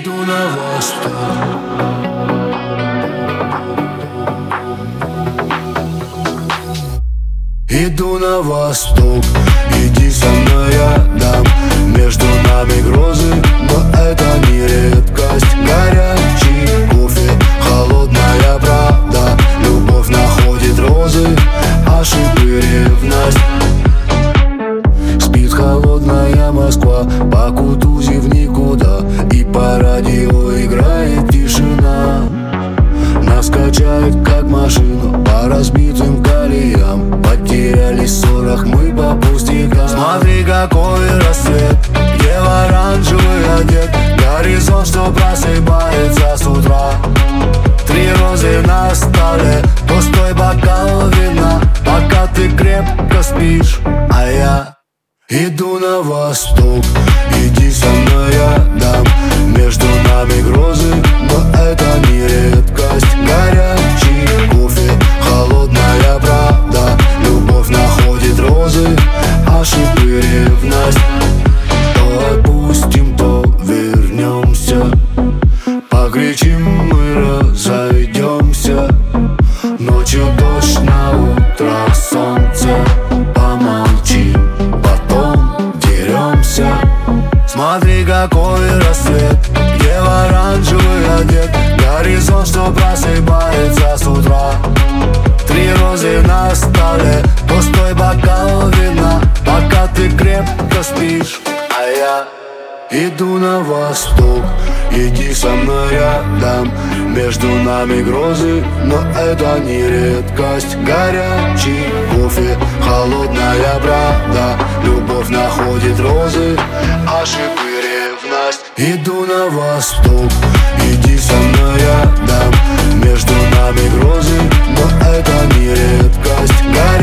Иду на восток. Иду на восток, иди со мной рядом. Между нами грозы, но это не редкость. Горячий кофе, холодная правда. Любовь находит розы, ошибки, ревность. Спит холодная Москва, по Кутузе в никуда. И по радио играет тишина. Нас качает как машину по разбитым колеям. Потерялись в ссорах мы по пустякам. Смотри, какой рассвет, где в оранжевый одет. Горизонт, что просыпается с утра. 3 розы на столе, пустой бокал вина. Пока ты крепко спишь, а я иду на восток. Иди со мной рядом. Между нами грозы, но это не редкость. Горячий кофе, холодная правда. Любовь находит розы, ошибки, ревность. То отпустим, то вернемся. Покричим, мы разойдемся. Ночью дождь, на утро солнце. Помолчим, потом деремся. Смотри, какой рассвет, где в оранжевый одет. Горизонт, что просыпается с утра. 3 розы на столе, пустой бокал вина. Пока ты крепко спишь, а я иду на восток. Иди со мной рядом. Между нами грозы, но это не редкость. Горячий кофе, холодная правда. Любовь находит розы, ошибки, ревность. Иду на восток. Иди со мной рядом. Между нами грозы, но это не редкость.